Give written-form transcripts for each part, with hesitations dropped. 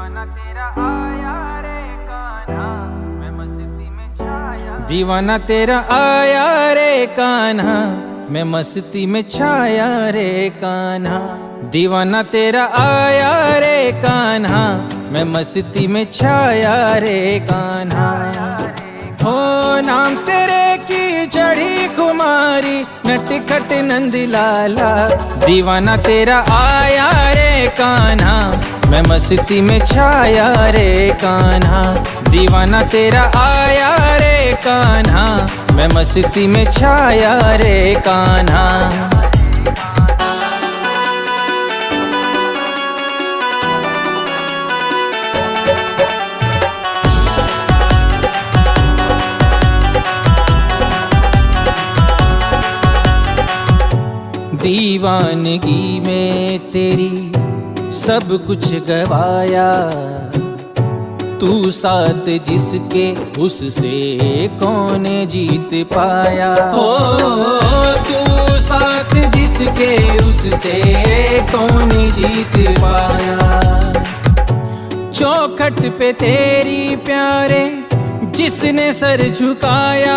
दीवाना तेरा आया रे कान्हा, मैं मस्ती में छाया। दीवाना तेरा आया रे कान्हा, मैं मस्ती में छाया रे कान्हा। दीवाना तेरा आया रे कान्हा, मैं मस्ती में छाया रे कान्हा। हो नाम तेरे की चढ़ी कुमारी, नटखट नंद लाला। दीवाना तेरा आया रे कान्हा, मैं मस्ती में छाया रे कान्हा। दीवाना तेरा आया रे कान्हा, मैं मस्ती में छाया रे कान्हा। दीवानगी में तेरी सब कुछ गवाया, तू साथ जिसके उससे कौन जीत पाया। हो तू साथ जिसके उससे कौन जीत पाया। चौखट पे तेरी प्यारे जिसने सर झुकाया,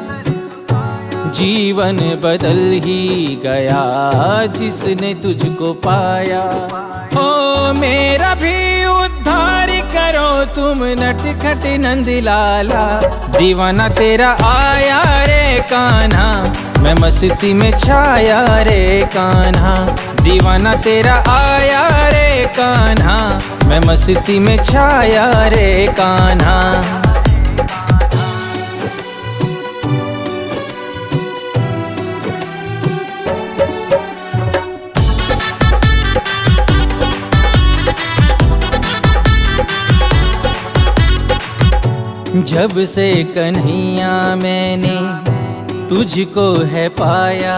जीवन बदल ही गया जिसने तुझको पाया। ओ मेरा भी उद्धार करो तुम नटखट नंद लाला। दीवाना तेरा आया रे कान्हा, मैं मस्ती में छाया रे कान्हा। दीवाना तेरा आया रे कान्हा, मैं मस्ती में छाया रे कान्हा। जब से कन्हैया मैंने तुझको है पाया,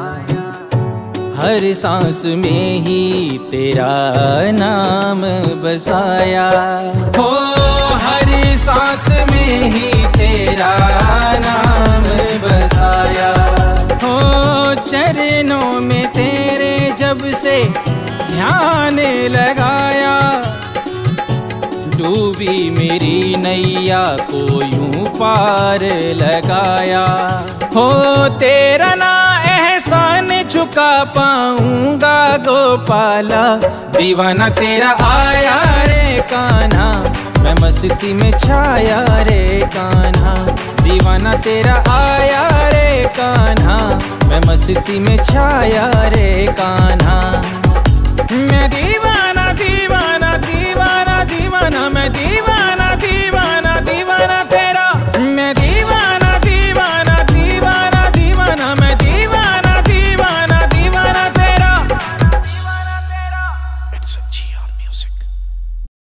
हर सांस में ही तेरा नाम बसाया। हो हर सांस में ही तेरा नाम बसाया। हो चरणों में तेरे जब से ध्यान लगाया, डूबी मेरी नैया को यूं पार लगाया। हो तेरा ना एहसान चुका पाऊंगा गोपाला। दीवाना तेरा आया रे कान्हा, मैं मस्ती में छाया रे कान्हा। दीवाना तेरा आया रे कान्हा, मैं मस्ती में छाया रे कान्हा। मैं दीवाना दीवाना